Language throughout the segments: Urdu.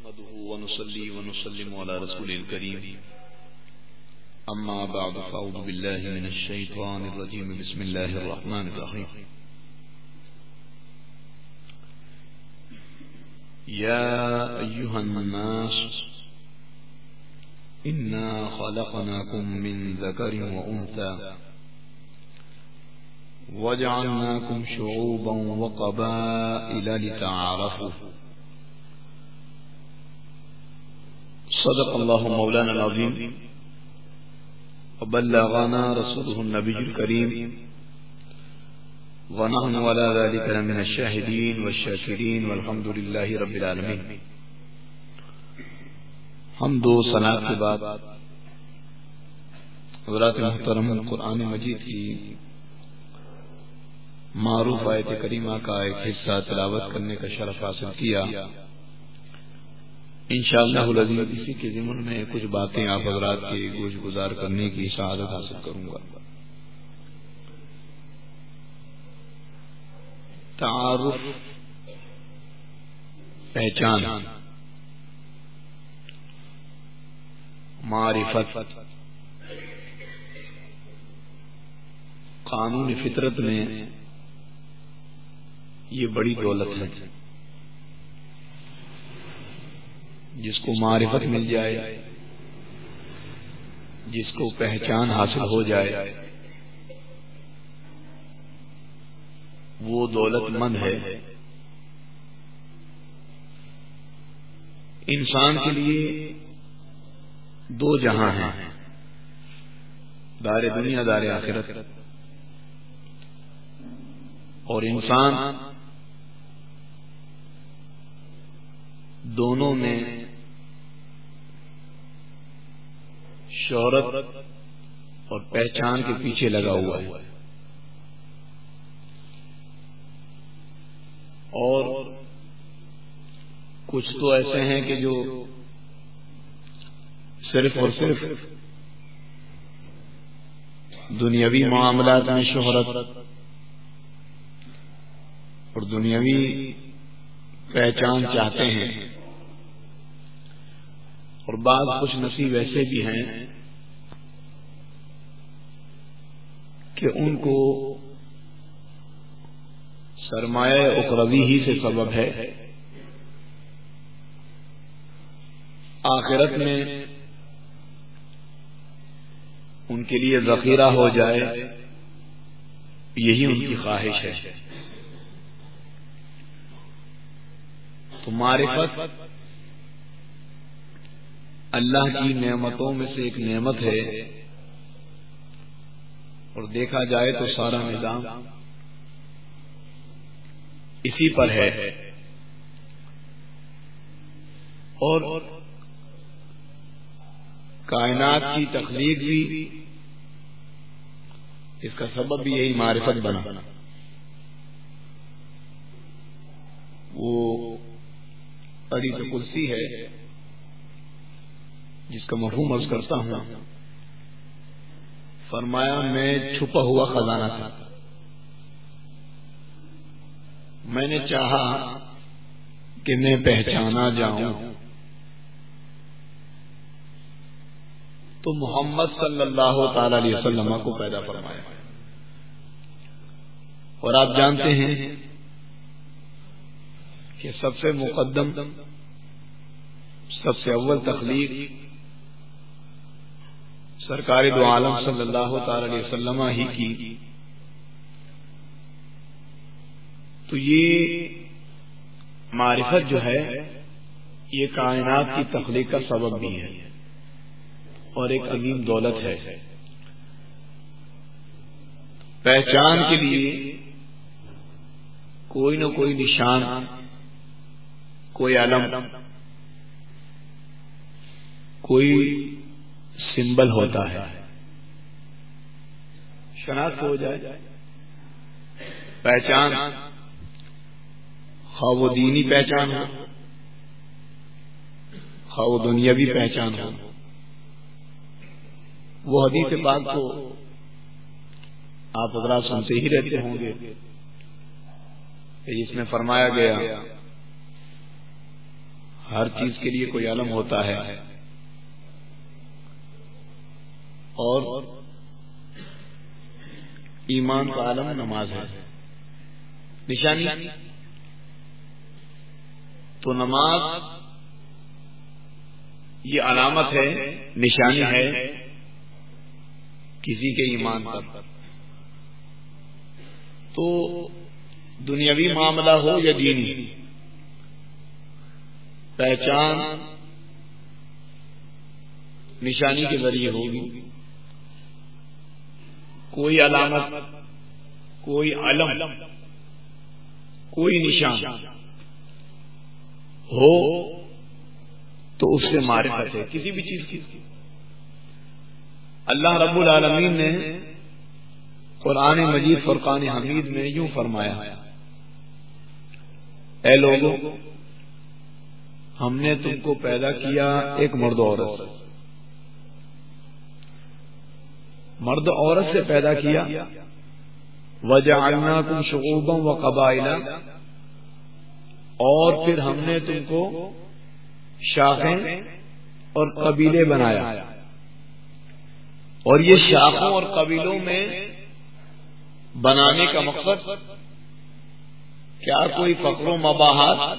نحمده ونصلي ونسلم على رسول الكريم أما بعد فأعوذ بالله من الشيطان الرجيم بسم الله الرحمن الرحيم يا أيها الناس إنا خلقناكم من ذكر وأنثى وجعلناكم شعوبا وقبائل لتعارفوا صدق الله مولانا العظيم وبلغنا رسوله النبي الكريم ونحن على ذلك من الشاهدين والشاكرين والحمد لله رب العالمين. حمد و ثنا کے بعد حضرات محترم قرآن مجید کی معروف آیت کریمہ کا ایک حصہ تلاوت کرنے کا شرف حاصل کیا. انشاءاللہ العزیز اسی کے ضمن میں کچھ باتیں آپ حضرات کی گوش گزار کرنے کی سعادت حاصل کروں گا. تعارف، پہچان، معرفت قانون فطرت میں یہ بڑی دولت ہے. جس کو معرفت مل جائے، جس کو پہچان حاصل ہو جائے، وہ دولت مند ہے. انسان کے لیے دو جہاں ہیں، دار دنیا، دار آخرت. اور انسان دونوں میں شہرت اور پہچان کے پیچھے لگا ہوا ہے. اور کچھ تو ایسے ہیں کہ جو صرف اور صرف دنیاوی معاملات میں شہرت اور دنیاوی پہچان چاہتے ہیں، اور بعض خوش نصیب ایسے بھی ہیں کہ ان کو سرمایہ اخروی ہی سے سبب ہے. آخرت میں ان کے لیے ذخیرہ ہو جائے، یہی ان کی خواہش ہے. تو معرفت اللہ کی نعمتوں میں سے ایک نعمت ہے، اور دیکھا جائے تو سارا نظام اسی پر ہے. اور کائنات کی تخلیق بھی اس کا سبب بھی یہی معرفت بنا. وہ حدیث قدسی ہے جس کا مفہوم عرض کرتا ہوں. فرمایا میں چھپا ہوا خزانہ تھا، میں نے چاہا کہ میں پہچانا جاؤں تو محمد صلی اللہ تعالی علیہ وسلم کو پیدا فرمایا. اور آپ جانتے ہیں کہ سب سے مقدم، سب سے اول تخلیق سرکار دو عالم صلی اللہ تعالی علیہ وسلم ہی کی. تو یہ معرفت جو ہے یہ کائنات کی تخلیق کا سبب بھی ہے اور ایک عظیم دولت ہے. پہچان کے لیے کوئی نہ کوئی نشان، کوئی علم، کوئی سمبل ہوتا ہے. شناخت ہو جائے، پہچان، خواہ وہ دینی پہچان ہو، خواہ وہ دنیاوی پہچان ہو. وہ حدیث پاک کو آپ حضرات سنتے ہی رہتے ہوں گے کہ جس میں فرمایا گیا ہر چیز کے لیے کوئی علم ہوتا ہے، اور ایمان کا علم نماز ہے، نشانی۔ تو نماز یہ علامت ہے، نشانی ہے کسی کے ایمان پر۔ تو دنیاوی معاملہ ہو یا دینی، پہچان نشانی کے ذریعے ہوگی۔ کوئی علامت، کوئی علم، کوئی نشان ہو تو اس سے معرفت ہے کسی بھی چیز کی۔ اللہ رب العالمین نے قرآن مجید فرقان حمید میں یوں فرمایا، اے لوگوں، ہم نے تم کو پیدا کیا ایک مرد و عورت سے، مرد عورت سے پیدا کیا، وَجَعَلْنَاكُمْ شُعُوبًا وَقَبَائِلَ، اور پھر ہم نے تم کو شاخیں اور قبیلے بنایا۔ اور یہ شاخوں اور قبیلوں میں بنانے کا مقصد کیا کوئی فخر و مباحات،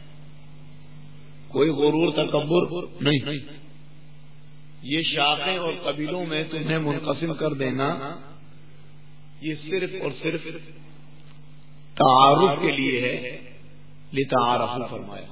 کوئی غرور تکبر نہیں، یہ شاخیں اور قبیلوں میں تمہیں منقسم کر دینا یہ صرف اور صرف تعارف کے لیے ہے، لتعارفوا فرمایا۔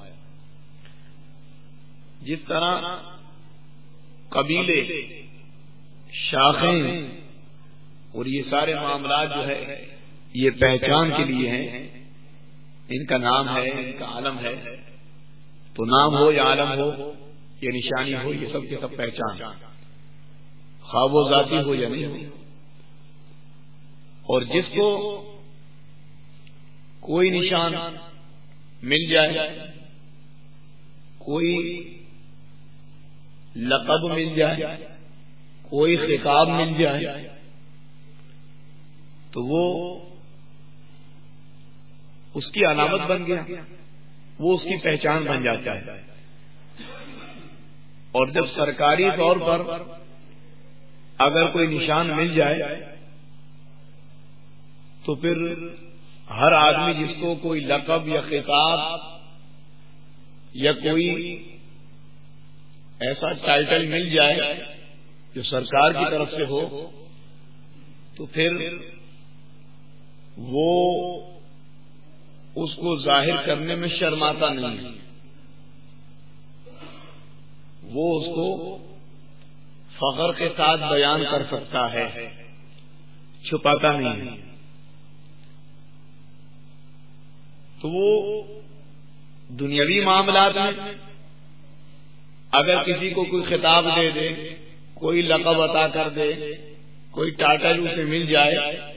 جس طرح قبیلے، شاخیں اور یہ سارے معاملات جو ہے یہ پہچان کے لیے ہیں، ان کا نام ہے، ان کا علم ہے، تو نام ہو یا علم ہو یا نشانی ہو، یہ سب کے سب پہچان، خواہ وہ ذاتی ہو یا نہیں ہو۔ اور جس کو کوئی نشان مل جائے، کوئی لقب مل جائے، کوئی خطاب مل جائے، تو وہ اس کی علامت بن گیا، وہ اس کی پہچان بن جاتا ہے۔ اور جب سرکاری طور پر اگر کوئی نشان مل جائے تو پھر ہر آدمی جس کو کوئی لقب یا خطاب یا کوئی ایسا ٹائٹل مل جائے جو سرکار کی طرف سے ہو، تو پھر وہ اس کو ظاہر کرنے میں شرماتا نہیں ہے، وہ اس کو فخر کے ساتھ بیان کر سکتا ہے، چھپاتا نہیں ہے۔ تو وہ دنیاوی معاملات میں اگر کسی کو کوئی خطاب دے دے، کوئی لقب عطا کر دے، کوئی ٹائٹل اسے مل جائے،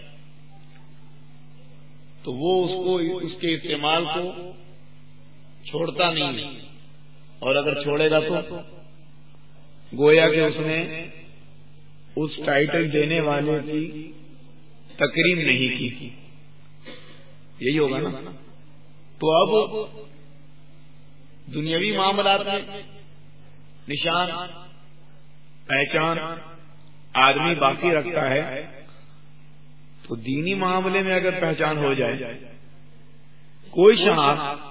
تو وہ اس کو اس کے استعمال کو چھوڑتا نہیں ہے، اور اگر چھوڑے گا تو گویا کہ اس نے اس ٹائٹل دینے والے کی تکریم نہیں کی، یہی ہوگا نا۔ تو اب دنیاوی معاملات میں نشان، پہچان آدمی باقی رکھتا ہے، تو دینی معاملے میں اگر پہچان ہو جائے، کوئی شناخت،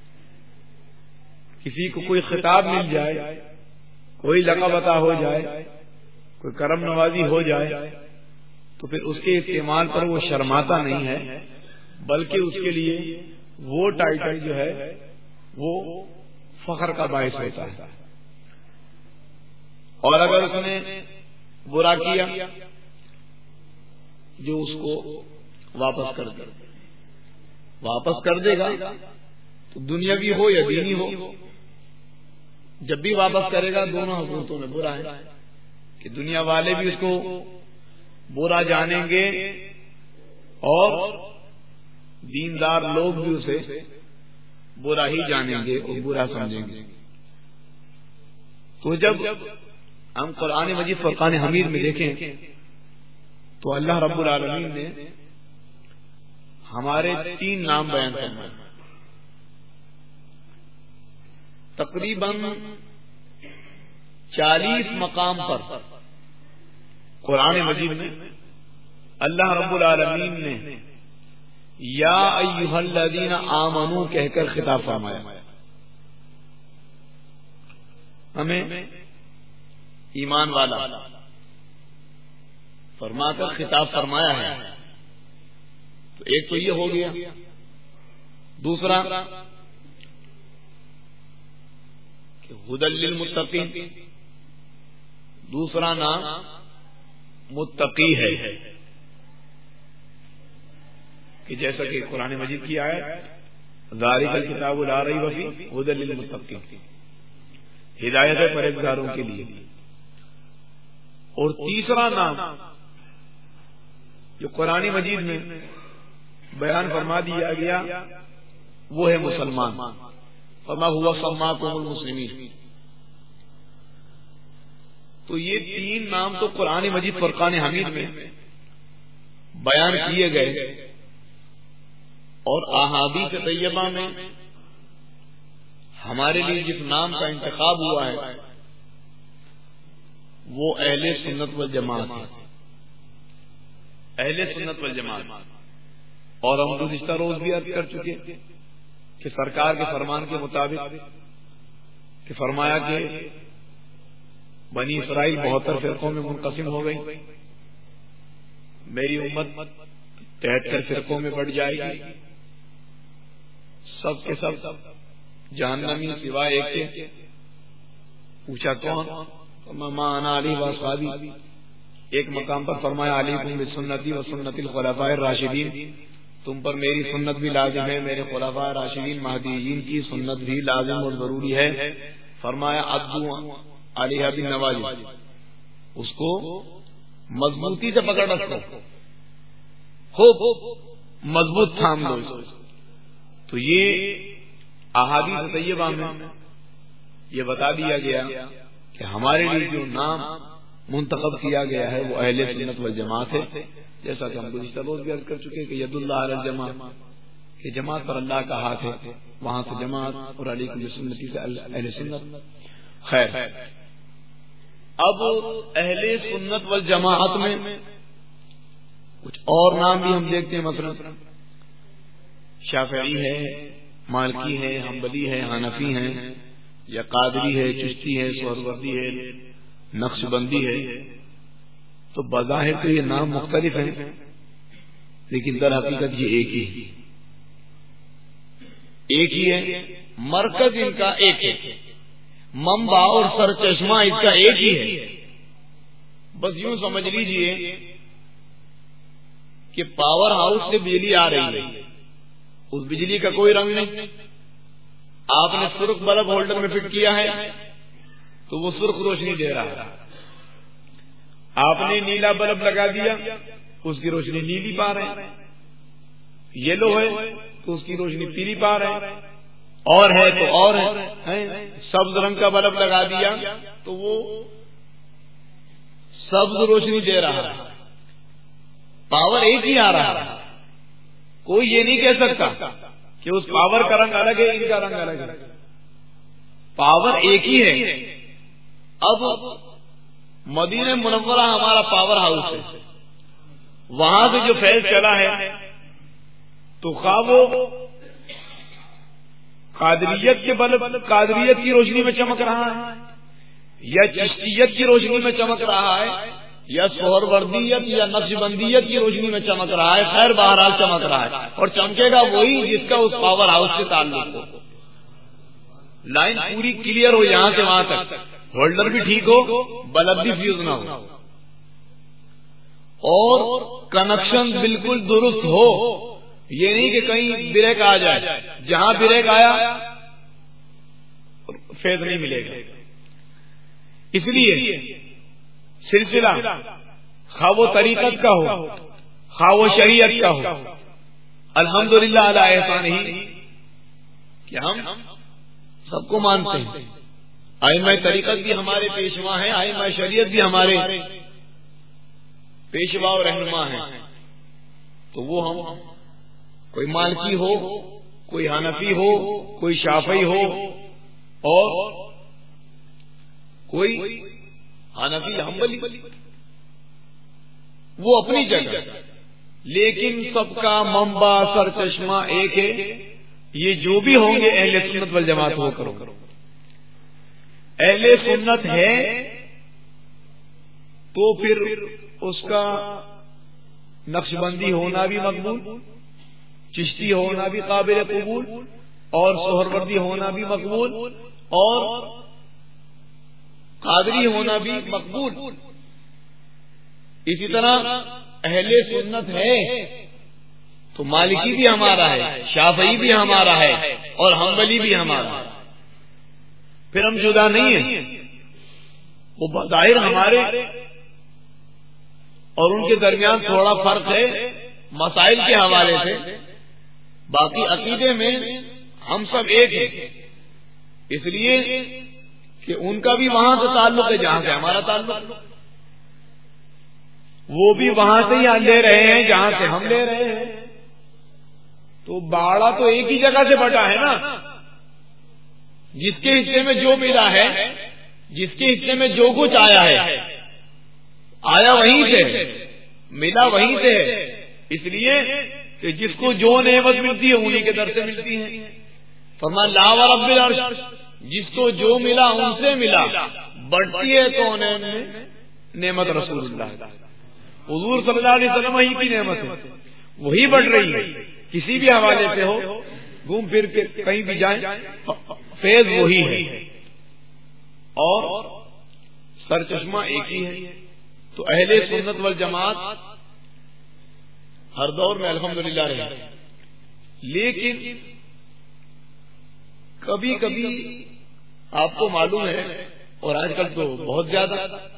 کسی کو کوئی خطاب مل جائے، کوئی لقب عطا ہو جائے، کوئی کرم نوازی ہو جائے، تو پھر اس کے استعمال پر وہ شرماتا نہیں ہے، بلکہ اس کے لیے وہ ٹائٹل جو ہے وہ فخر کا باعث ہوتا ہے۔ اور اگر اس نے برا کیا جو اس کو واپس کر دے گا، تو دنیاوی ہو یا دینی ہو، جب بھی واپس کرے گا دونوں حکومتوں میں برا ہے کہ دنیا والے بھی اس کو برا جانیں گے اور دیندار لوگ بھی اسے برا ہی جانیں گے اور برا سمجھیں گے۔ تو جب ہم قرآن مجید فرقان حمید میں دیکھیں تو اللہ رب العالمین نے ہمارے 3 نام بیان فرمائے۔ تقریباً 40 مقام پر قرآن مجید میں اللہ رب العالمین نے یا ایھا الذین آمنوا کہہ کر خطاب فرمایا. ہمیں ایمان والا فرما کر خطاب فرمایا ہے. تو ایک تو یہ ہو گیا. دوسرا کہ ھدی للمتقین، دوسرا نام متقی ہے کہ جیسا کہ قرآن مجید کی آیت ذالک الکتاب لا ریب فیہ ھدی للمتقین، ہدایت ہے پرہیزگاروں کے لیے. اور تیسرا نام جو قرآن مجید میں بیان فرما دیا گیا وہ ہے مسلمان. فما هو سماکم المسلمین. تو یہ 3 نام تو قرآن مجید فرقان حمید میں بیان کیے گئے اور احادیث طیبہ میں ہمارے لیے جس نام کا انتخاب ہوا ہے وہ اہل سنت والجماعت ہے. اہل سنت والجماعت. اور ہم گزشتہ روز بھی عرض کر چکے کہ سرکار کے فرمان کے مطابق کہ فرمایا کہ بنی اسرائیل 72 فرقوں میں منقسم ہو گئی، میری امت 73 فرقوں میں بٹ جائے گی، سب کے سب جہنمی سوائے ایک کے. پوچھا کون؟ ما انا علی و اصحابی. ایک مقام پر فرمایا علیکم بسنتی و سنت الخلفاء الراشدین، تم پر میری سنت بھی لازم ہے، میرے خلفاء راشدین مہدیین کی سنت بھی لازم اور ضروری ہے. فرمایا عضو علیہ بالنواجذ، اس کو مضبوطی سے پکڑ رکھو، خوب مضبوط تھام لو. تو یہ احادیث طیبہ میں یہ بتا دیا گیا کہ ہمارے لیے جو نام منتخب کیا گیا ہے وہ اہل سنت والجماعت ہے. جیسا کہ ہم گزشتہ روز بھی عرض کر چکے کہ ید اللہ علی الجماعت، کہ جماعت پر اللہ کا ہاتھ ہے، وہاں سے جماعت اور علیکم بسنتی سے اہل سنت. خیر، اب اہل سنت والجماعت میں کچھ اور نام بھی ہم دیکھتے ہیں، مثلا شافعی ہے، مالکی ہے، حنبلی ہے، حنفی ہیں، یا قادری ہے، چشتی ہے، سہروردی ہے، نقش بندی ہے. تو بظاہر تو یہ نام مختلف ہیں لیکن در حقیقت یہ ایک ہی ہے. مرکز ان کا ایک ہے، منبع اور سر چشمہ اس کا ایک ہی ہے. بس یوں سمجھ لیجئے کہ پاور ہاؤس سے بجلی آ رہی ہے، اس بجلی کا کوئی رنگ نہیں. آپ نے سرخ بلب ہولڈر میں فٹ کیا ہے تو وہ سرخ روشنی دے رہا ہے. آپ نے نیلا بلب لگا دیا، اس کی روشنی نیلی پا رہے ہیں. یلو ہے تو اس کی روشنی پیلی پا رہے ہیں، اور ہے تو اور ہے. سبز رنگ کا بلب لگا دیا تو وہ سبز روشنی دے رہا ہے. پاور ایک ہی آ رہا ہے. کوئی یہ نہیں کہہ سکتا کہ اس پاور کا رنگ الگ ہے، ان کا رنگ الگ ہے. پاور ایک ہی ہے. اب مدینہ منورہ ہمارا پاور ہاؤس ہے، وہاں سے جو فیض چلا ہے تو خواہ وہ قادریت کے بلب قادریت کی روشنی میں چمک رہا ہے، یا چشتیت کی روشنی میں چمک رہا ہے، یا سہروردیت یا نقش بندیت کی روشنی میں چمک رہا ہے. خیر بہرحال چمک رہا ہے، اور چمکے گا وہی جس کا اس پاور ہاؤس سے تعلق ہو. لائن پوری کلیئر ہو یہاں سے وہاں تک، ہولڈر بھی ٹھیک ہو، بلب بھی فیوز نہ ہو، اور کنیکشن بالکل درست ہو. یہ نہیں کہ کہیں بریک آ جائے، جہاں بریک آیا فیض نہیں ملے گا. اس لیے سلسلہ خواہ وہ طریقت کا ہو، خواہ وہ شریعت کا ہو، الحمدللہ علی احسان ہی کہ ہم سب کو مانتے ہیں. ائمہ طریقت بھی ہمارے پیشوا ہیں، ائمہ شریعت بھی ہمارے پیشوا اور رہنما ہیں. تو وہ ہم کوئی مالکی ہو، کوئی حنفی ہو، کوئی شافعی ہو، اور کوئی حنفی حنبلی، وہ اپنی جگہ، لیکن سب کا منبع سرچشمہ ایک ہے، یہ جو بھی ہوں گے اہل سنت والجماعت ہو کرو۔ اہل سنت ہے تو پھر اس کا نقش بندی ہونا بھی مقبول، چشتی ہونا بھی قابل قبول، اور سہروردی ہونا بھی مقبول، اور قادری ہونا بھی مقبول۔ اسی طرح اہل سنت ہے تو مالکی بھی ہمارا ہے، شافعی بھی ہمارا ہے، اور حنبلی بھی ہمارا ہے، پھر ہم جدا نہیں ہیں۔ وہ بظاہر ہمارے اور ان کے درمیان تھوڑا فرق ہے مسائل کے حوالے سے، باقی عقیدے میں ہم سب ایک ہیں، اس لیے کہ ان کا بھی وہاں سے تعلق ہے جہاں سے ہمارا تعلق، وہ بھی وہاں سے ہی لے رہے ہیں جہاں سے ہم لے رہے ہیں، تو باڑا تو ایک ہی جگہ سے بٹا ہے نا۔ جس کے حصے میں جو ملا ہے، جس کے حصے میں جو کچھ آیا ہے، آیا وہیں سے، ملا وہیں سے ہے، اس لیے کہ جس کو جو نعمت ملتی ہے انہی کے در سے ملتی ہے۔ فرمایا لا ورب العرش، جس کو جو ملا ان سے ملا، بڑھتی ہے تو نعمت رسول اللہ، حضور صلی اللہ علیہ وسلم ہی کی نعمت ہے، وہی بڑھ رہی ہے، کسی بھی حوالے سے ہو، گھوم پھر کے کہیں بھی جائیں، فیض وہی ہے اور سرچشمہ ایک ہی ہے۔ تو اہل سنت والجماعت ہر دور میں الحمدللہ رہے، لیکن کبھی کبھی آپ کو معلوم ہے، اور آج کل تو بہت زیادہ،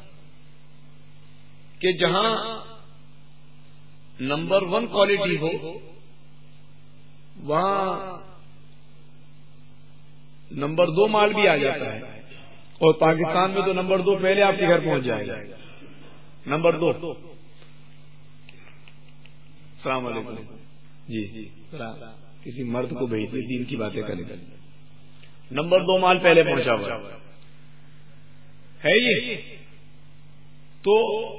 کہ جہاں نمبر 1 کوالٹی ہو وہاں نمبر 2 مال بھی آ جاتا ہے، اور پاکستان میں تو نمبر 2 پہلے آپ کے گھر پہنچ جائے گا۔ نمبر 2، السلام علیکم جی، کسی مرد کو بھیجیے دین کی باتیں کریں۔ نمبر 2 مال پہلے پہنچا ہوا ہے یہ تو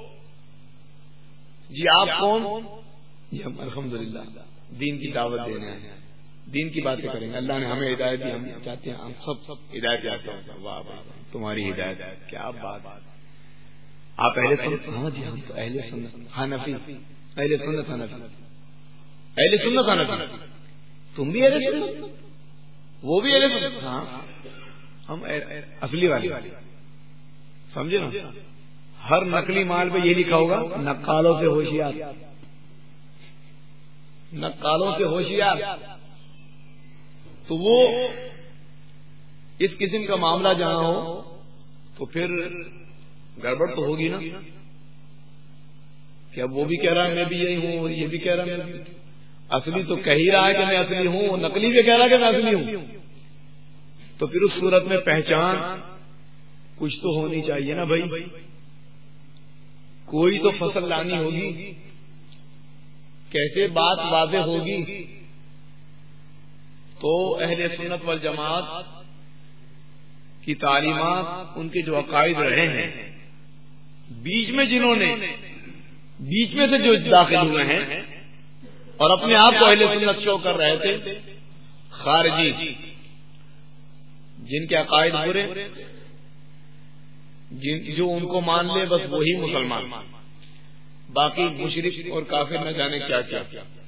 جی آپ کون؟ جی ہم الحمدللہ دین کی دعوت دینے آئے ہیں، دین کی باتیں کریں گے، اللہ نے ہمیں ہدایت دی، ہم چاہتے ہیں ہم سب ہدایت یافتہ ہوں۔ واہ تمہاری ہدایت، کیا بات! آپ اہل سنت؟ ہاں جی ہم تو اہل سنت حنفی، اہل سنت حنفی، اہل سنت حنفی، تم بھی اہل سنت، وہ بھی اہل سنت، ہاں ہم اصلی والے، سمجھے نا؟ ہر نقلی مال پہ یہ لکھا ہوگا نقالوں سے ہوشیار، نقالوں سے ہوشیار۔ تو وہ اس قسم کا معاملہ جہاں ہو تو پھر گڑبڑ تو ہوگی نا، کہ اب وہ بھی کہہ رہا ہے میں بھی یہی ہوں، اور یہ بھی کہہ رہا ہے میں اصلی تو کہہ ہی رہا ہے کہ میں اصلی ہوں، اور نقلی بھی کہہ رہا ہے کہ میں اصلی ہوں، تو پھر اس صورت میں پہچان کچھ تو ہونی چاہیے نا بھائی، کوئی تو فصل لانی ہوگی، کیسے بات واضح ہوگی؟ تو اہل سنت والجماعت کی تعلیمات، ان کے جو عقائد رہے ہیں، بیچ میں جنہوں نے بیچ میں سے جو داخل ہوئے ہیں اور اپنے آپ کو اہل سنت شو کر رہے تھے، خارجی جن کے عقائد برے، جو ان کو مان لے بس وہی مسلمان، باقی مشرک اور کافر نہ جانے کیا کیا۔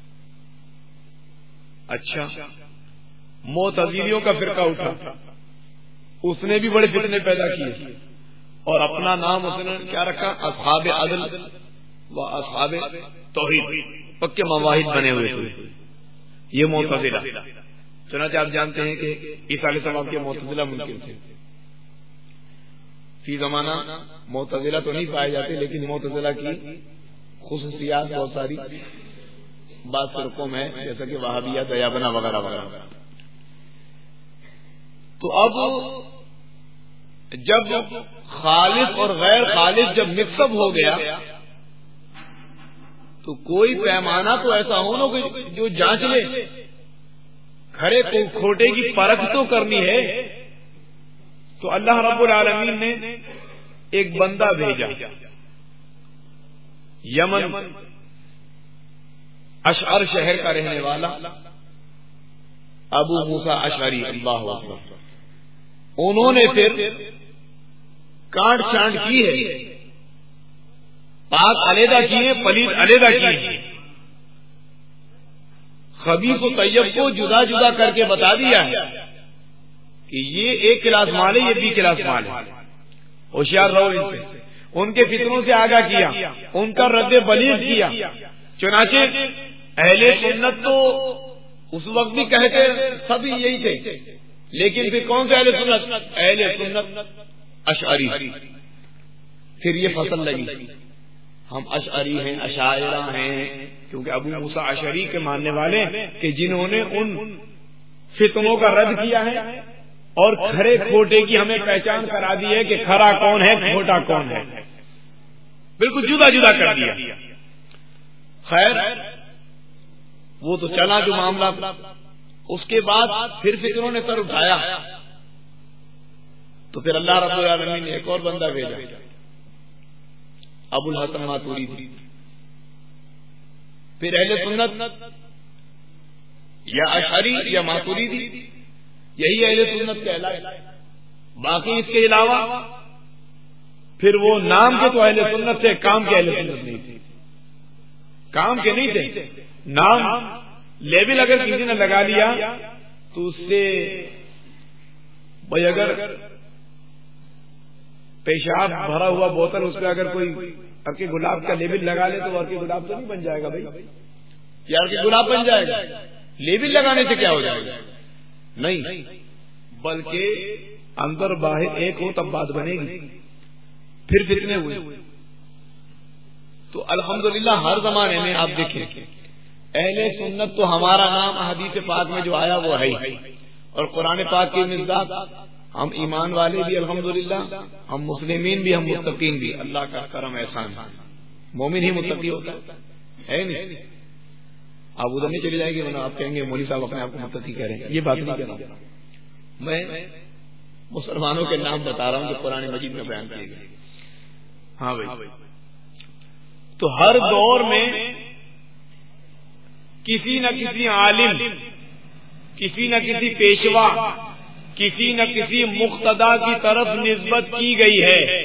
اچھا معتزلیوں کا فرقہ اٹھا، اس نے بھی بڑے فتنے پیدا کیے، اور اپنا نام اس نے کیا رکھا؟ اصحاب عدل و اصحاب توحید، پکے مواحد بنے ہوئے تھے یہ معتزلہ۔ چنانچہ آپ جانتے ہیں کہ عیسیٰ علیہ السلام کے معتزلہ ممکن تھے، فی زمانہ معتزلہ تو نہیں پائے جاتے، لیکن معتزلہ کی خصوصیات بہت ساری بعض فرقوں میں، جیسا کہ وہابیہ، دیابنا وغیرہ وغیرہ۔ تو اب جب خالص اور غیر خالص جب مکس اپ ہو گیا تو کوئی پیمانہ تو ایسا ہو نا کہ جو جانچ لے، کھڑے کو کھوٹے کی پرکھ تو کرنی ہے تو اللہ رب العالمین نے ایک بندہ بھیجا یمن اشعر شہر کا رہنے والا ابو موسیٰ اشعری، اللہ اکبر. انہوں نے پھر کاٹ چھانٹ کی ہے، پاک علیحدہ کیے، پلیت علیحدہ کیے، خبیث و طیب کو جدا جدا کر کے بتا دیا ہے کہ یہ ایک کلاس مال ہے، یہ بھی کلاس مال ہے، ہوشیار رہو ان سے. ان کے فتنوں سے آگاہ کیا، ان کا رد بلیغ کیا. چنانچہ اہل سنت تو اس وقت بھی کہتے سبھی یہی تھے، لیکن پھر کون سے اہل سنت؟ اہل سنت اشعری. پھر یہ فصل لگی، ہم اشعری ہیں، اشاعرہ ہیں، کیونکہ ابو موسیٰ اشعری کے ماننے والے کہ جنہوں نے ان فتنوں کا رد کیا ہے اور کھرے کھوٹے کی ہمیں پہچان کرا دی ہے کہ کھرا کون ہے، کھوٹا کون ہے، بالکل جدا جدا کر دیا. خیر وہ تو چلا جو معاملہ. اس کے بعد پھر فتنوں نے سر اٹھایا تو پھر اللہ رب العالمین نے ایک اور بندہ بھیجا، ابو الحسن ماتوریدی. پھر اہل سنت یا اشعری یا ماتوریدی یہی اہل سنت کہلائے. باقی اس کے علاوہ پھر وہ نام کے تو اہل سنت تھے، کام کے اہل سنت نہیں تھے. کام کے نہیں تھے، نام لیبل اگر کسی نے لگا لیا تو اس سے بھائی اگر پیشاب بھرا ہوا بوتل اس پہ اگر کوئی ارکے گلاب کا لیبل لگا لے تو وہ ارکے گلاب تو نہیں بن جائے گا بھائی، یا ارکے گلاب بن جائے گا. لیبل لگانے سے کیا ہو جائے گا؟ نہیں، بلکہ اندر باہر ایک ہو تب بات بنے گی. پھر فتنے ہوئے. تو الحمدللہ ہر زمانے میں آپ دیکھیں اہل سنت تو ہمارا نام حدیث پاک میں جو آیا وہ ہے، اور قرآن پاک کی مصداق ہم ایمان والے بھی الحمدللہ، ہم مسلمین بھی، ہم متقین بھی. اللہ کا کرم احسان، مومن ہی متقی ہوتا ہے نہیں. آپ ادھر نہیں چلی جائے گی ورنہ آپ کہیں گے مولوی صاحب اپنے آپ کو متقی کہہ رہے ہیں. یہ بات نہیں کہہ رہا، میں مسلمانوں کے نام بتا رہا ہوں جو قرآن مجید میں بیان کیے گئے. ہاں بھائی، تو ہر دور میں کسی نہ کسی عالم، کسی نہ کسی پیشوا، کسی نہ کسی مقتدا کی طرف نسبت کی گئی ہے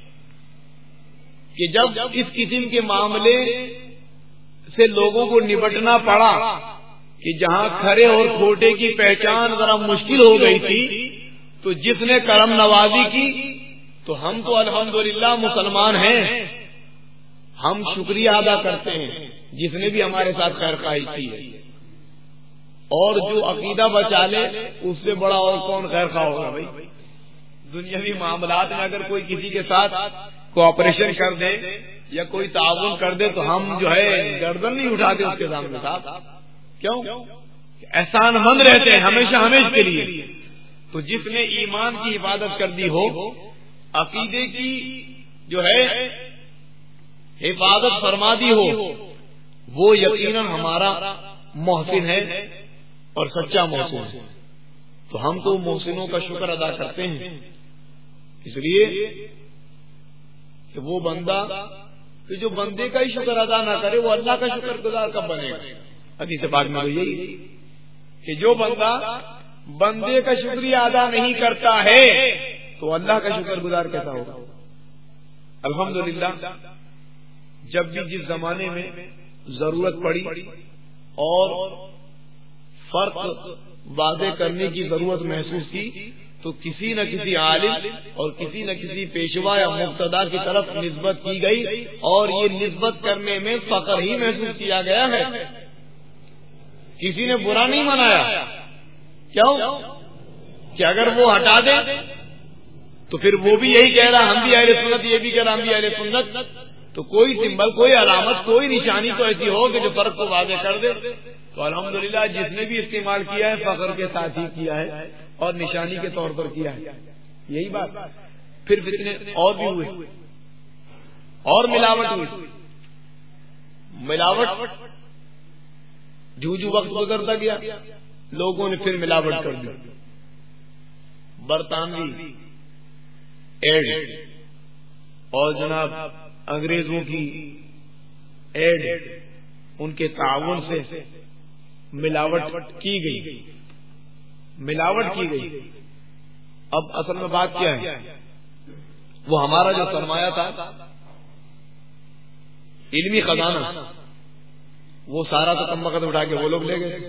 کہ جب اس قسم کے معاملے سے لوگوں کو نبٹنا پڑا کہ جہاں کھرے اور کھوٹے کی پہچان ذرا مشکل ہو گئی تھی تو جس نے کرم نوازی کی تو ہم تو الحمدللہ مسلمان ہیں، ہم شکریہ ادا کرتے ہیں جس نے بھی ہمارے ساتھ خیر خواہی کی ہے. اور جو عقیدہ بچا لے اس سے بڑا اور کون خیر خواہ ہوگا بھائی. دنیاوی معاملات میں اگر کوئی کسی کے ساتھ کوآپریشن کر دے یا کوئی تعاون کر دے تو ہم جو ہے گردن نہیں اٹھاتے اس کے سامنے صاحب. کیوں؟ احسان مند رہتے ہیں ہمیشہ ہمیشہ کے لیے. تو جس نے ایمان کی حفاظت کر دی ہو، عقیدے کی جو ہے حفاظت فرما دی ہو، وہ یقیناً ہمارا محسن ہے اور سچا محسن ہے. تو ہم تو محسنوں کا شکر ادا کرتے ہیں، اس لیے کہ وہ بندہ کہ جو بندے کا ہی شکر ادا نہ کرے وہ اللہ کا شکر گزار کب بنے گا؟ حدیث پاک میں تو یہی کہ جو بندہ بندے کا شکریہ ادا نہیں کرتا ہے تو اللہ کا شکر گزار کیسا ہوگا؟ الحمدللہ جب بھی جس زمانے میں ضرورت پڑی اور فرق واضح کرنے کی ضرورت محسوس کی تو کسی نہ کسی عالم اور کسی نہ کسی پیشوا یا مقتدا کی طرف نسبت کی گئی، اور یہ نسبت کرنے میں فخر ہی محسوس کیا گیا ہے. کسی نے برا نہیں منایا. کیوں؟ کہ اگر وہ ہٹا دے تو پھر وہ بھی یہی کہہ رہا ہم بھی اہل سنت، یہ بھی کہہ رہا ہم بھی اہل سنت. تو کوئی سمبل، کوئی علامت، کوئی نشانی تو ایسی ہو کہ جو فرق کو واضح کر دے. تو الحمدللہ جس نے بھی استعمال کیا ہے فخر کے ساتھ ہی کیا ہے اور نشانی کے طور پر کیا ہے. یہی بات. پھر فتنے اور بھی ہوئے اور ملاوٹ ہوئی. ملاوٹ جو وقت گزرتا گیا لوگوں نے پھر ملاوٹ کر دی. برطانوی ایڈ اور جناب انگریزوں کی ایڈ، ان کے تعاون سے ملاوٹ کی گئی، ملاوٹ کی گئی۔ اب اصل میں بات کیا ہے، وہ ہمارا جو سرمایہ تھا، علمی خزانہ، وہ سارا تو کم وقت اٹھا کے وہ لوگ لے گئے۔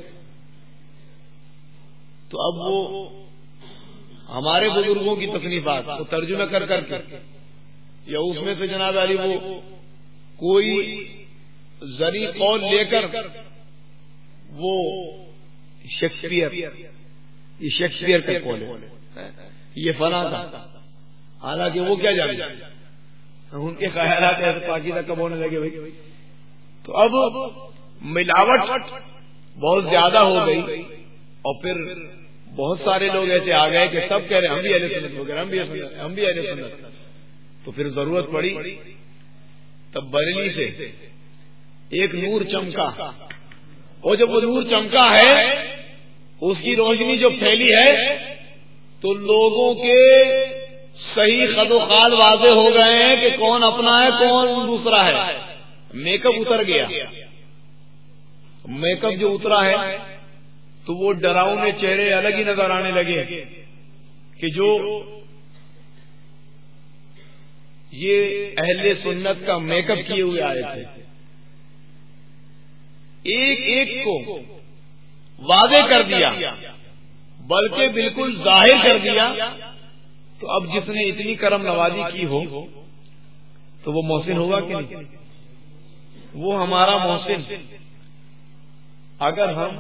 تو اب وہ ہمارے بزرگوں کی تصنیفات وہ ترجمہ کر کر کے، یا اس میں سے جناب علی وہ کوئی زری قول لے کر وہ شیکسپیئر، یہ شیکسپیئر کا قول ہے، یہ فلاں تھا، حالانکہ وہ کیا جانے، ان کے خیالات ایسے پاکیزہ کب ہونے لگے بھائی۔ تو اب ملاوٹ بہت زیادہ ہو گئی، اور پھر بہت سارے لوگ ایسے آ گئے کہ سب کہہ رہے ہم بھی اہل سنت ہو گئے، ہم بھی اہل سنت۔ تو پھر ضرورت پڑی، تب بریلی سے ایک نور چمکا، اور جب وہ نور چمکا ہے، اس کی روشنی جو پھیلی ہے، تو لوگوں کے صحیح خد و خال واضح ہو گئے ہیں کہ کون اپنا ہے کون دوسرا ہے۔ میک اپ اتر گیا، میک اپ جو اترا ہے تو وہ ڈراؤنے چہرے الگ ہی نظر آنے لگے کہ جو یہ اہل سنت کا میک اپ کیے ہوئے آئے تھے، ایک ایک کو واضح کر دیا، بلکہ بالکل ظاہر کر دیا۔ تو اب جس نے اتنی کرم نوازی کی ہو تو وہ محسن ہوگا کہ نہیں؟ وہ ہمارا محسن۔ اگر ہم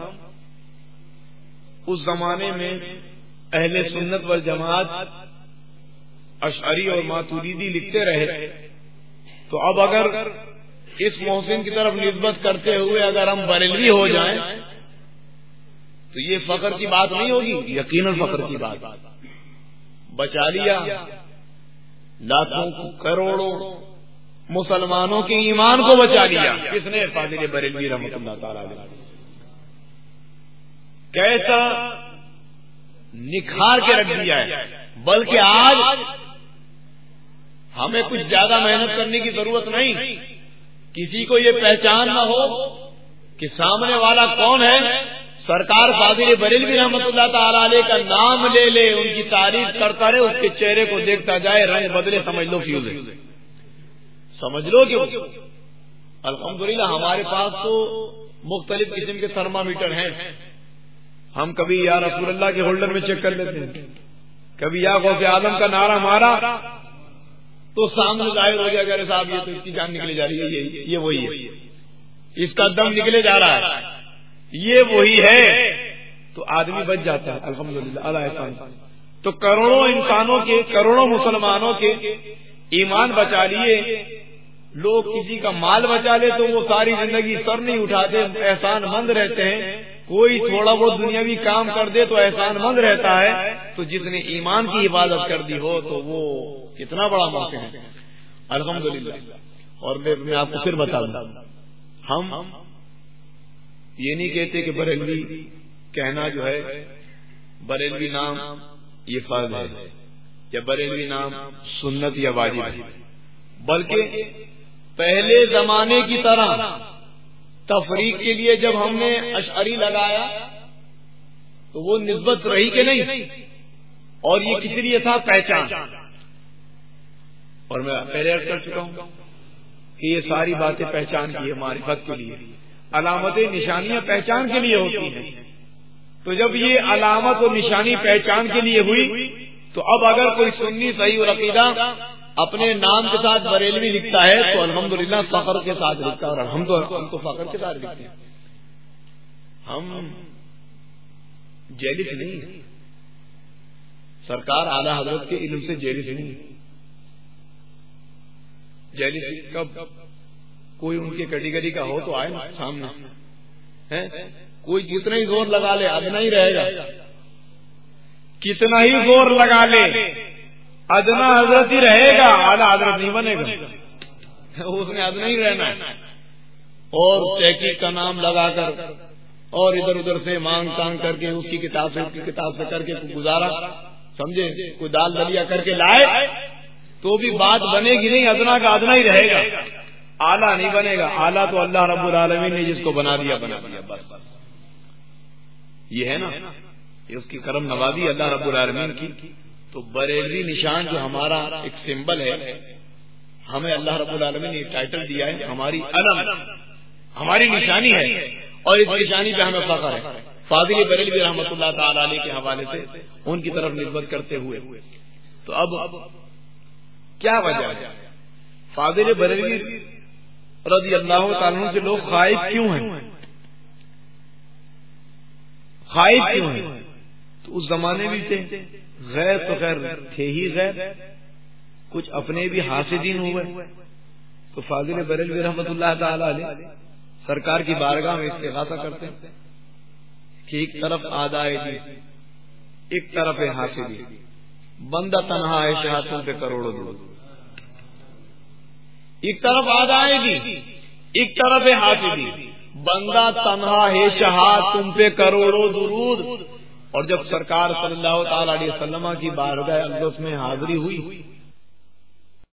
اس زمانے میں اہل سنت والجماعت اشعری اور ماتریدی لکھتے رہے، تو اب اگر اس محسن کی طرف نسبت کرتے ہوئے اگر ہم بریلوی ہو جائیں تو یہ فخر کی بات نہیں ہوگی، یقیناً فخر کی بات۔ بچا لیا لاکھوں کروڑوں مسلمانوں کے ایمان کو بچا لیا، کس نے؟ فاضل بریلوی رحمۃ اللہ تعالی علیہ۔ کیسا نکھار کے رکھ دیا ہے، بلکہ آج ہمیں کچھ زیادہ محنت کرنے کی ضرورت نہیں، کسی کو یہ پہچان نہ ہو کہ سامنے والا کون ہے، سرکار فاضل بریلوی رحمۃ اللہ تعالی علیہ کا نام لے لے، ان کی تعریف کرتا رہے، اس کے چہرے کو دیکھتا جائے، رنگ بدلے، سمجھ لو فیوز ہے، سمجھ لو کہ الحمدللہ ہمارے پاس تو مختلف قسم کے تھرمامیٹر ہیں، ہم کبھی یا رسول اللہ کے ہولڈر میں چیک کر لیتے ہیں، کبھی یا غوث اعظم کا نعرہ مارا تو سامنے ظاہر ہو گیا کہ صاحب یہ تو اس کی جان نکلے جا رہی ہے، یہ وہی ہے، اس کا دم نکلے جا رہا ہے، یہ وہی ہے، تو آدمی بچ جاتا ہے الحمدللہ اللہ احسان۔ تو کروڑوں انسانوں کے، کروڑوں مسلمانوں کے ایمان بچا لیے، لوگ کسی کا مال بچا لے تو وہ ساری زندگی سر نہیں اٹھاتے، احسان مند رہتے ہیں، کوئی تھوڑا بہت دنیاوی کام کر دے تو احسان مند رہتا ہے، تو جس نے ایمان کی حفاظت کر دی ہو تو وہ کتنا بڑا موقع ہے الحمدللہ۔ اور میں آپ کو پھر بتا دوں، ہم یہ نہیں کہتے کہ بریلوی کہنا جو ہے بریلوی نام یہ فرض ہے یا بریلوی نام سنت یا واجب ہے، بلکہ پہلے زمانے کی طرح تفریق کے لیے جب ہم نے اشعری لگایا تو وہ نسبت رہی کہ نہیں، اور یہ کس لیے تھا؟ پہچان۔ اور میں پہلے عرض کر چکا ہوں کہ یہ ساری باتیں پہچان کی ہے، معرفت کے لیے، علامتیں نشانیاں پہچان کے لیے ہوتی ہیں۔ تو جب یہ علامت اور نشانی پہچان کے لیے ہوئی تو اب اگر کوئی سنی صحیح العقیدہ اپنے نام کے ساتھ بریلوی لکھتا ہے تو الحمدللہ فخر کے ساتھ لکھتا ہے، اور ہم تو فخر کے ساتھ لکھتے ہیں، ہم جیلس نہیں ہیں، سرکار اعلی حضرت کے علم سے جیلس نہیں، جیلس کب کوئی ان کی کیٹیگری کا ہو تو آئے نا سامنے ہے، کوئی جتنا ہی زور لگا لے ادنا ہی رہے گا، کتنا ہی زور لگا لے ادنا حضرت ہی رہے گا، اعلی حضرت نہیں بنے گا، اس نے ادنا ہی رہنا ہے۔ اور تحقیق کا نام لگا کر اور ادھر ادھر سے مانگ تانگ کر کے اس کی کتاب سے کر کے گزارا، سمجھے، کوئی دال دلیا کر کے لائے تو بھی بات بنے گی نہیں، ادنا کا ادنا ہی رہے گا، اعلیٰ نہیں بنے گا۔ اعلیٰ تو اللہ رب العالمین نے جس کو بنا دیا بس۔ یہ ہے نا، یہ اس کی کرم نوازی اللہ رب العالمین کی۔ تو بریلوی نشان جو ہمارا ایک سمبل ہے، ہمیں اللہ رب العالمین نے ٹائٹل دیا ہے، ہماری علم، ہماری نشانی ہے، اور اس نشانی پہ ہمیں فخر ہے۔ فاضل بریلوی رحمۃ اللہ تعالی علیہ کے حوالے سے ان کی طرف نسبت کرتے ہوئے، تو اب کیا وجہ ہے فاضل بریلوی رضی اللہ تعالیٰ عنہ سے لوگ خائف کیوں ہیں؟ خائف کیوں ہیں؟ تو اس زمانے میں تھے غیر، تو خیر تھے ہی غیر، کچھ اپنے بھی حاسدین ہوئے۔ تو فاضل بریلوی رحمۃ اللہ تعالی علیہ سرکار کی بارگاہ میں استغاثہ کرتے ہیں کہ ایک طرف آدائے دی، ایک طرف ہے حاسدی، بندہ تنہا ہے شاہ تم پہ کروڑوں درود۔ ایک طرف آدائے دی، ایک طرف ہے حاسدی، بندہ تنہا ہے شاہ تم پہ کروڑوں درود۔ اور جب سرکار صلی اللہ تعالی علیہ وسلم کی بارگاہ اقدس میں حاضری ہوئی